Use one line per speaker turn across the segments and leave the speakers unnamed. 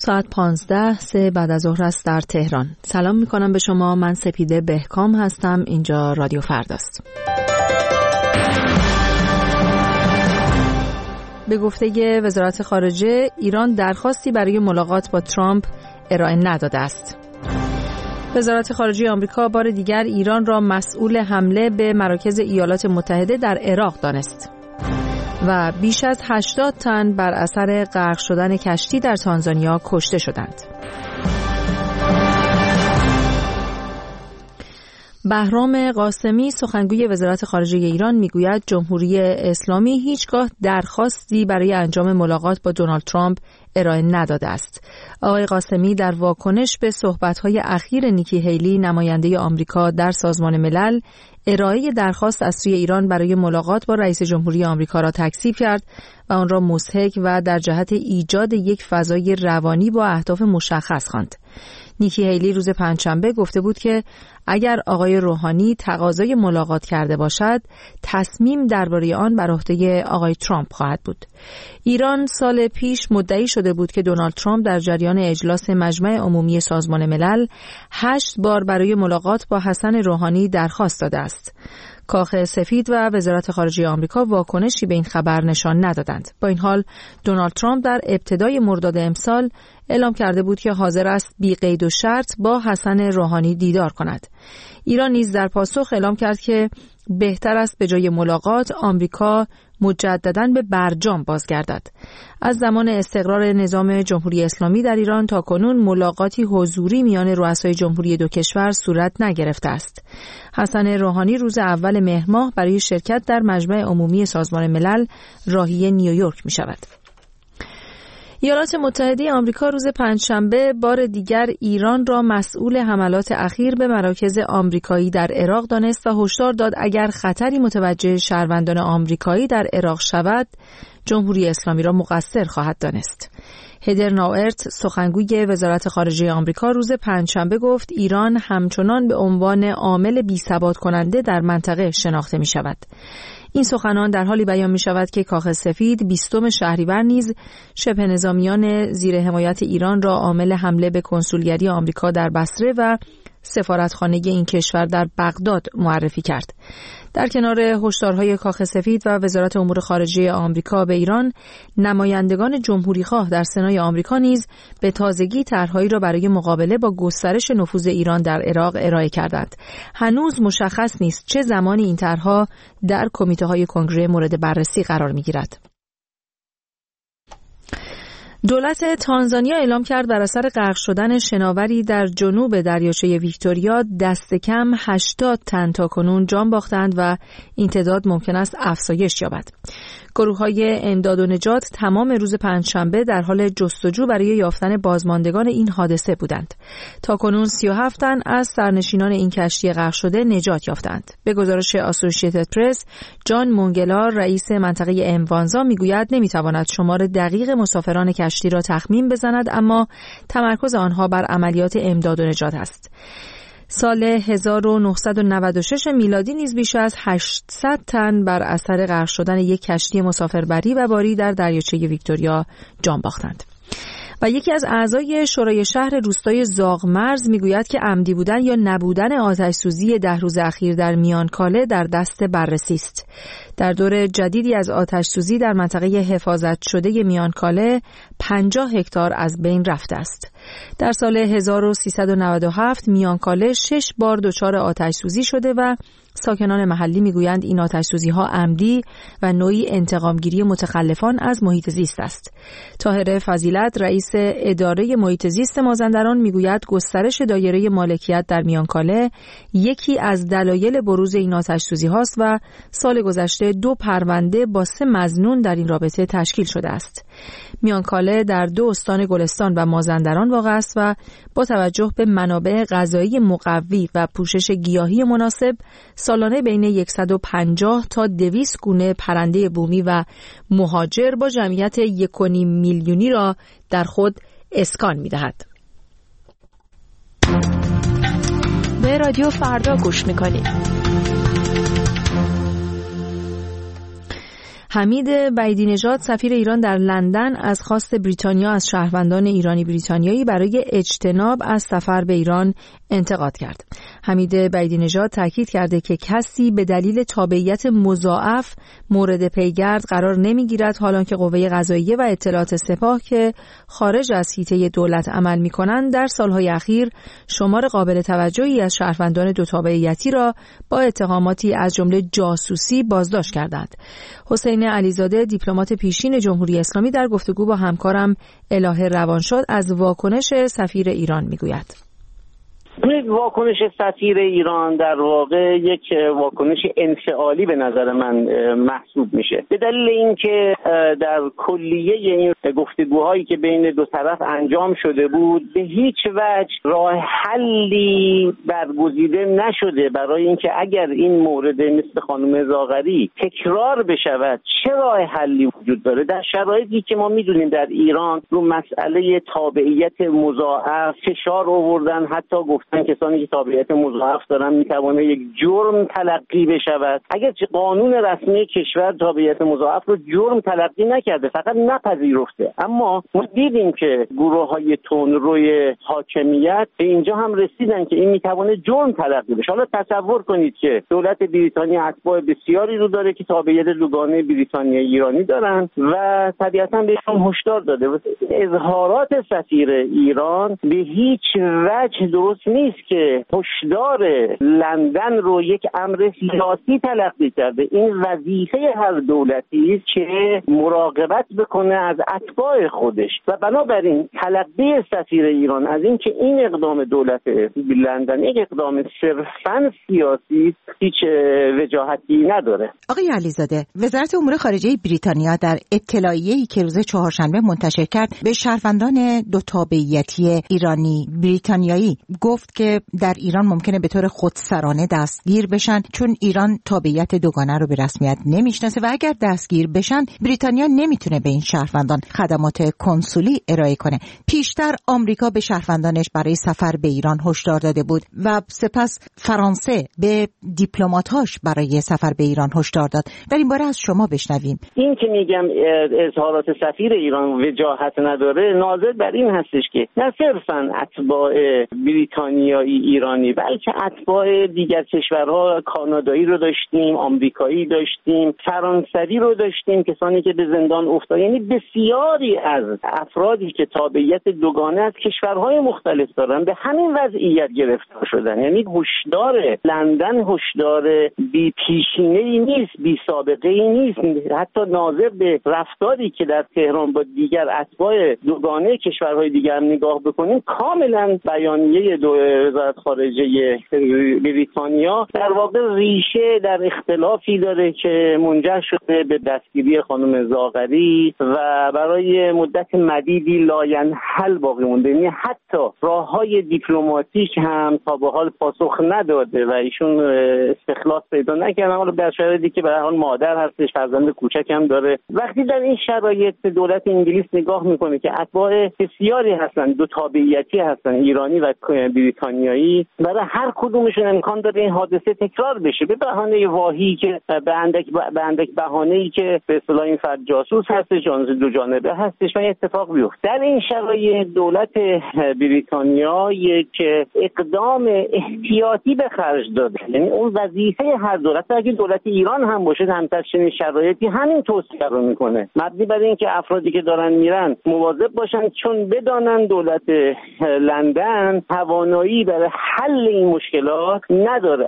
ساعت 15 بعد از ظهر است در تهران. سلام میکنم به شما. من سپیده بهکام هستم. اینجا رادیو فرداست. به گفته وزارت خارجه، ایران درخواستی برای ملاقات با ترامپ ارائه نداده است. وزارت خارجه آمریکا بار دیگر ایران را مسئول حمله به مراکز ایالات متحده در عراق دانست. و بیش از 80 تن بر اثر غرق شدن کشتی در تانزانیا کشته شدند. بهرام قاسمی سخنگوی وزارت خارجه ایران میگوید جمهوری اسلامی هیچگاه درخواستی برای انجام ملاقات با دونالد ترامپ ارائه نداده است. آقای قاسمی در واکنش به صحبت‌های اخیر نیکی هیلی نماینده آمریکا در سازمان ملل ارائه درخواست از سوی ایران برای ملاقات با رئیس جمهوری آمریکا را تکذیب کرد و آن را مضحک و در جهت ایجاد یک فضای روانی با اهداف مشخص خواند. نیکی هیلی روز پنجشنبه گفته بود که اگر آقای روحانی تقاضای ملاقات کرده باشد، تصمیم درباره آن بر عهده آقای ترامپ خواهد بود. ایران سال پیش مدعی شده بود که دونالد ترامپ در جریان اجلاس مجمع عمومی سازمان ملل 8 بار برای ملاقات با حسن روحانی درخواست داده است. کاخ سفید و وزارت خارجه آمریکا واکنشی به این خبر نشان ندادند. با این حال دونالد ترامپ در ابتدای مرداد امسال اعلام کرده بود که حاضر است بی قید و شرط با حسن روحانی دیدار کند. ایران نیز در پاسخ اعلام کرد که بهتر است به جای ملاقات آمریکا مجدداً به برجام بازگردد. از زمان استقرار نظام جمهوری اسلامی در ایران تا کنون ملاقاتی حضوری میان رؤسای جمهوری دو کشور صورت نگرفته است. حسن روحانی روز اول مهر ماه برای شرکت در مجمع عمومی سازمان ملل راهی نیویورک می شود. ایالات متحده آمریکا روز پنجشنبه بار دیگر ایران را مسئول حملات اخیر به مراکز آمریکایی در عراق دانست و هشدار داد اگر خطری متوجه شهروندان آمریکایی در عراق شود، جمهوری اسلامی را مقصر خواهد دانست. هدر ناورت سخنگوی وزارت خارجه آمریکا روز پنجشنبه گفت ایران همچنان به عنوان عامل بی‌ثبات کننده در منطقه شناخته می شود. این سخنان در حالی بیان می شود که کاخ سفید 20 شهریور نیز شبه نظامیان زیر حمایت ایران را عامل حمله به کنسولگری آمریکا در بصره و سفارتخانه این کشور در بغداد معرفی کرد. در کنار هشدارهای کاخ سفید و وزارت امور خارجه آمریکا به ایران، نمایندگان جمهوری‌خواه در سنای آمریکا نیز به تازگی طرحهایی را برای مقابله با گسترش نفوذ ایران در عراق ارائه کردند. هنوز مشخص نیست چه زمانی این طرحها در کمیته‌های کنگره مورد بررسی قرار می‌گیرد. دولت تانزانیا اعلام کرد بر اثر غرق شدن شناوری در جنوب دریاچه ویکتوریا دست کم 80 تن تاکنون جان باختند و این تعداد ممکن است افزایش یابد. گروه‌های امداد و نجات تمام روز پنجشنبه در حال جستجو برای یافتن بازماندگان این حادثه بودند. تاکنون 37 تن از سرنشینان این کشتی غرق شده نجات یافتند. به گزارش آسوشیتد پرس، جان مونگلار رئیس منطقه اموانزا میگوید نمیتواند شمار دقیق مسافران کشتی را تخمین بزند، اما تمرکز آنها بر عملیات امداد و نجات است. سال 1996 میلادی نیز بیش از 800 تن بر اثر غرق شدن یک کشتی مسافربری و باری در دریاچه ویکتوریا جان باختند. و یکی از اعضای شورای شهر روستای زاغمرز میگوید که عمدی بودن یا نبودن آتش‌سوزی 10 روز اخیر در میانکاله در دست بررسی است. در دور جدیدی از آتش‌سوزی در منطقه حفاظت شده میانکاله 50 هکتار از بین رفته است. در سال 1397 میانکاله 6 بار دچار آتش‌سوزی شده و ساکنان محلی میگویند این آتش‌سوزی‌ها عمدی و نوعی انتقامگیری متخلفان از محیط زیست است. طاهره فضیلت رئیس اداره محیط زیست مازندران میگوید گسترش دایره مالکیت در میانکاله یکی از دلایل بروز این آتش‌سوزی‌هاست و سال گذشته 2 پرونده با 3 مظنون در این رابطه تشکیل شده است. میانکاله در 2 استان گلستان و مازندران واقع است و با توجه به منابع غذایی مقوی و پوشش گیاهی مناسب سالانه بین 150 تا 200 گونه پرنده بومی و مهاجر با جمعیت 1.5 میلیونی را در خود اسکان می‌دهد.
به رادیو فردا گوش می‌کنید.
حمید بعیدی نژاد سفیر ایران در لندن از خواست بریتانیا از شهروندان ایرانی بریتانیایی برای اجتناب از سفر به ایران انتقاد کرد. حمید بعیدی نژاد تاکید کرده که کسی به دلیل تابعیت مضاعف مورد پیگرد قرار نمیگیرد، حالانکه قوه قضاییه و اطلاعات سپاه که خارج از حیطه دولت عمل می‌کنند در سالهای اخیر شمار قابل توجهی از شهروندان دو تابعیتی را با اتهاماتی از جمله جاسوسی بازداشت کردند. حسین علیزاده دیپلمات پیشین جمهوری اسلامی در گفتگو با همکارم الهه روانشاد از واکنش سفیر ایران میگوید.
واکنش سفیر ایران در واقع یک واکنش انفعالی به نظر من محسوب میشه، به دلیل اینکه در کلیه این گفتگوهایی که بین دو طرف انجام شده بود به هیچ وجه راه حلی برگزیده نشده برای اینکه اگر این مورد مثل خانم زاغری تکرار بشود چه راه حلی وجود داره، در شرایطی که ما میدونیم در ایران رو مسئله تابعیت مضاعف فشار آوردن، حتی گفتن کسانی که تابعیت مضاعف دارن میتونه یک جرم تلقی بشود. اگر قانون رسمی کشور تابعیت مضاعف رو جرم تلقی نکرده، فقط نپذیرفته، اما ما دیدیم که گروه‌های تندروی حاکمیت به اینجا هم رسیدن که این میتونه جرم تلقی بشه. حالا تصور کنید که دولت بریتانیا اتباع بسیاری رو داره که تابعیت دوگانه بریتانیا ایرانی دارن و طبیعتاً بهشون هشدار داده. اظهارات سفیر ایران به هیچ وجه درست نیست که هشدار لندن رو یک امر سیاسی تلقی کرده. این وظیفه هر دولتی است که مراقبت بکنه از اتباع خودش و بنابراین تلقی سفیر ایران از این که این اقدام دولت لندن یک اقدام صرفاً سیاسی هیچ وجاهتی نداره.
آقای علیزاده، وزارت امور خارجه بریتانیا در اطلاعیه‌ای که روز چهارشنبه منتشر کرد به شهروندان دو تابعیتی ایرانی بریتانیایی گفت که در ایران ممکنه به طور خودسرانه دستگیر بشن چون ایران تابعیت دوگانه رو به رسمیت نمیشناسه و اگر دستگیر بشن بریتانیا نمیتونه به این شهروندان خدمات کنسولی ارائه کنه. پیشتر آمریکا به شهروندانش برای سفر به ایران هشدار داده بود و سپس فرانسه به دیپلمات‌هاش برای سفر به ایران هشدار داد. در این باره از شما بشنویم.
این که میگم اظهارات سفیر ایران وجاهت نداره ناظر بر این هستش که نه صرفاً اتباع بریتانیایی ایرانی بلکه اتباع دیگر کشورها، کانادایی رو داشتیم، آمریکایی داشتیم، فرانسوی رو داشتیم، کسانی که به زندان افتاد. یعنی بسیاری از افرادی که تابعیت دوگانه از کشورهای مختلف دارن به همین وضعیت گرفتار شدن. یعنی هشدار لندن هشدار بی پیشینه‌ای نیست، بی سابقه‌ای نیست. حتی ناظر به رفتاری که در تهران با دیگر اتباع دوگانه کشورهای دیگر هم نگاه بکنیم، کاملا بیانیه وزارت خارجه بریتانیا در واقع ریشه در اختلافی داره که منجر شده به دستگیری خانم زاغری و برای مدت مدیدی لاینحل باقی مونده. یعنی حتی راه‌های دیپلماتیک هم تا به حال پاسخ نداده و ایشون استخلاص پیدا نکردن. حالا در شرایطی که به هر حال مادر هستش، فرزند کوچک هم داره. وقتی در این شرایط دولت انگلیس نگاه میکنه که اتباع بسیاری هستن، دو تابعیتی هستن، ایرانی و بریتانیایی، برای هر کدومشون امکان داره این حادثه تکرار بشه به بهانه واهی که به اندک بهانه‌ای که به اصطلاح این فرد جاسوس هستش، دو جانبه هستش و اتفاق بیفته. در این شرایط دولت بریتانیا یک اقدام احتیاطی به خرج داده. یعنی اون وظیفه هر دولت، اگه دولت ایران هم باشه هم در چنین شرایطی همین توصیه رو میکنه، مبنی بر اینکه افرادی که دارن میرن مواظب باشن، چون بدانن دولت لندن توانایی برای حل این مشکلات نداره.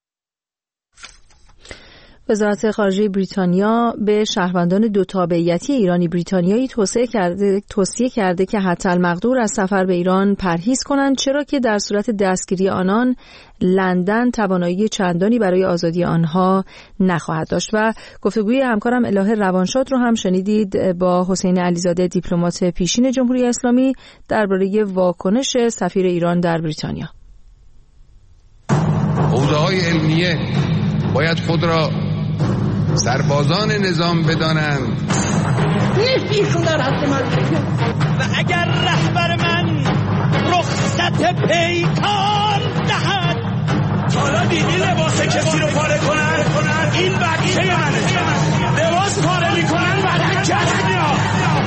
وزارت خارجه بریتانیا به شهروندان دو تابعیتی ایرانی بریتانیایی توصیه کرده که حتی المقدور از سفر به ایران پرهیز کنند، چرا که در صورت دستگیری آنان لندن توانایی چندانی برای آزادی آنها نخواهد داشت. و گفتگوی همکارم الهه روانشاد رو هم شنیدید با حسین علیزاده دیپلمات پیشین جمهوری اسلامی درباره واکنش سفیر ایران در بریتانیا.
حوزه‌های علمیه باید خود را سربازان نظام بدانند.
ایشون در حد من و اگر رهبر من رخصت پیکار دهد، حالا دیدی لباس کسی رو پاره کنن؟ این بچه منه، لباس پاره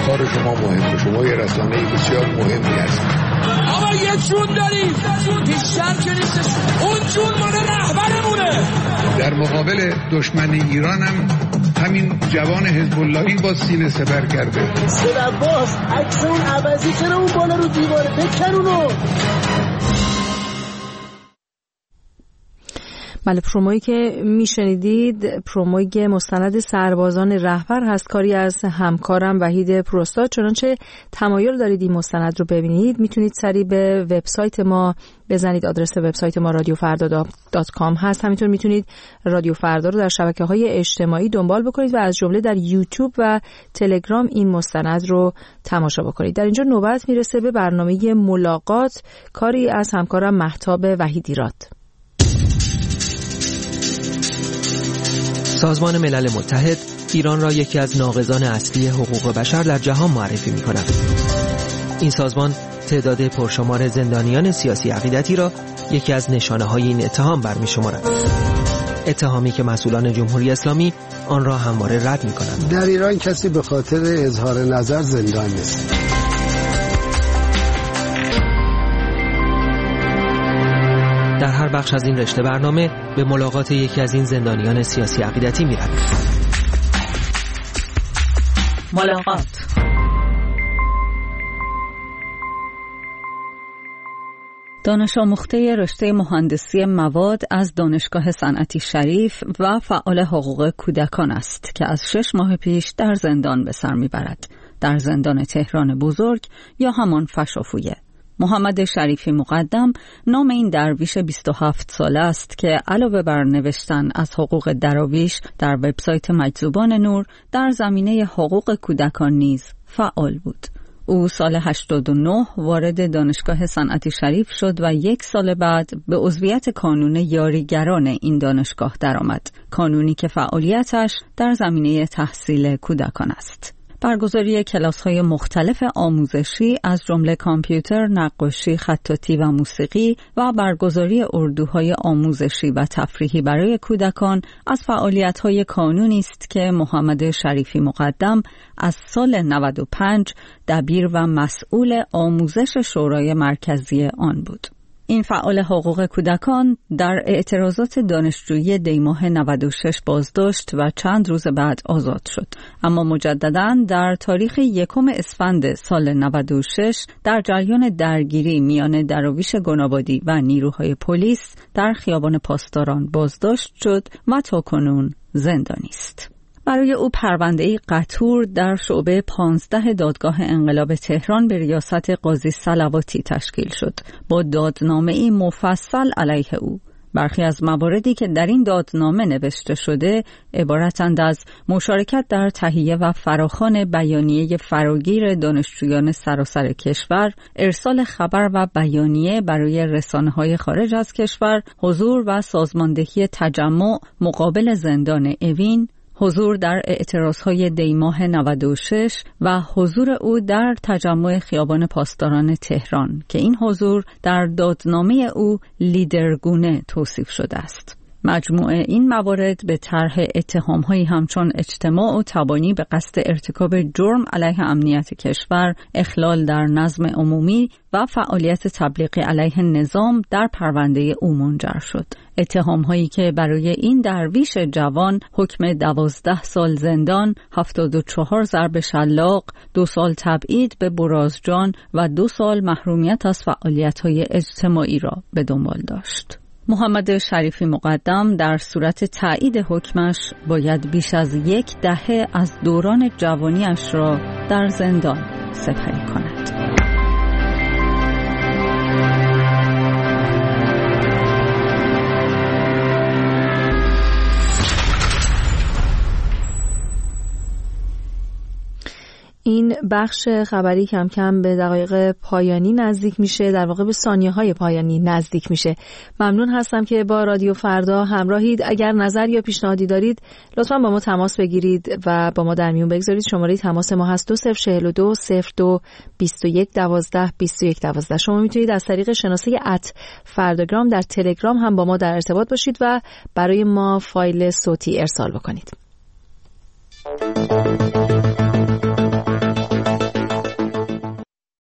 کار شما مهمه. شما یه رسانه بسیار مهمی هستید.
آقا یه جون داریم، بیشتر که نیستش، اون جون مال رهبرمونه.
در مقابل دشمن ایران هم همین جوان حزب اللهی با سینه سپر کرده.
سلباس عکس اون عوضی چرا اون بالا رو دیواره بکن اونو.
بله، پرومویی که میشنیدید پروموی مستند سربازان رهبر هست، کاری از همکارم وحید پروستاد. چنانچه تمایل دارید این مستند رو ببینید میتونید سریع به وبسایت ما بزنید. آدرس وبسایت ما radiofarda.com هست. همینطور میتونید رادیو فردا رو در شبکه‌های اجتماعی دنبال بکنید و از جمله در یوتیوب و تلگرام این مستند رو تماشا بکنید. در اینجا نوبت میرسه به برنامه ملاقات، کاری از همکارم مهتاب وحیدیراد.
سازمان ملل متحد ایران را یکی از ناقضان اصلی حقوق بشر در جهان معرفی می‌کند. این سازمان تعداد پرشمار زندانیان سیاسی عقیدتی را یکی از نشانه‌های این اتهام برمی‌شمارد. اتهامی که مسئولان جمهوری اسلامی آن را همواره رد می‌کنند.
در ایران کسی به خاطر اظهار نظر زندان نیست.
در هر بخش از این رشته برنامه به ملاقات یکی از این زندانیان سیاسی عقیدتی می‌رویم.
ملاقات. دانش آموخته رشته مهندسی مواد از دانشگاه صنعتی شریف و فعال حقوق کودکان است که از 6 ماه پیش در زندان به سر می‌برد. در زندان تهران بزرگ یا همان فشافویه. محمد شریفی مقدم نام این درویش 27 ساله است که علاوه بر نوشتن از حقوق دراویش در وبسایت مجذوبان نور در زمینه حقوق کودکان نیز فعال بود. او سال 89 وارد دانشگاه صنعتی شریف شد و 1 سال بعد به عضویت کانون یاریگران این دانشگاه درآمد، کانونی که فعالیتش در زمینه تحصیل کودکان است. برگزاری کلاس‌های مختلف آموزشی از جمله کامپیوتر، نقاشی، خطاطی و موسیقی و برگزاری اردوهای آموزشی و تفریحی برای کودکان از فعالیت‌های کانونی است که محمد شریفی مقدم از سال 95 دبیر و مسئول آموزش شورای مرکزی آن بود. این فعال حقوق کودکان در اعتراضات دانشجویی دیماه 96 بازداشت و چند روز بعد آزاد شد، اما مجدداً در تاریخ 1 اسفند سال 96 در جریان درگیری میان دراویش گنابادی و نیروهای پلیس در خیابان پاسداران بازداشت شد و تاکنون زندانی است. برای او پرونده‌ای قطور در شعبه 15 دادگاه انقلاب تهران به ریاست قاضی صلواتی تشکیل شد با دادنامه‌ای مفصل علیه او. برخی از مواردی که در این دادنامه نوشته شده عبارتند از مشارکت در تهیه و فراخوان بیانیه فراگیر دانشجویان سراسر کشور، ارسال خبر و بیانیه برای رسانه‌های خارج از کشور، حضور و سازماندهی تجمع مقابل زندان اوین، حضور در اعتراضهای دیماه 96 و حضور او در تجمع خیابان پاسداران تهران که این حضور در دادنامه او لیدرگونه توصیف شده است. مجموع این موارد به طرح اتهام‌هایی همچون اجتماع و تبانی به قصد ارتکاب جرم علیه امنیت کشور، اخلال در نظم عمومی و فعالیت تبلیغی علیه نظام در پرونده او منجر شد. اتهام‌هایی که برای این درویش جوان حکم 12 سال زندان، 74 ضرب شلاق، 2 سال تبعید به برازجان و 2 سال محرومیت از فعالیت‌های اجتماعی را به دنبال داشت. محمد شریفی مقدم در صورت تایید حکمش باید بیش از 10 دهه از دوران جوانیش را در زندان سپری کند.
این بخش خبری کم کم به دقایق پایانی نزدیک میشه، در واقع به ثانیه‌های پایانی نزدیک میشه. ممنون هستم که با رادیو فردا همراهید. اگر نظر یا پیشنهادی دارید لطفاً با ما تماس بگیرید و با ما در میون بگذارید. شماره تماس ما هست 2042 02 21 12 21 12. شما میتونید از طریق شناسه @فرداگرام در تلگرام هم با ما در ارتباط باشید و برای ما فایل صوتی ارسال بکنید.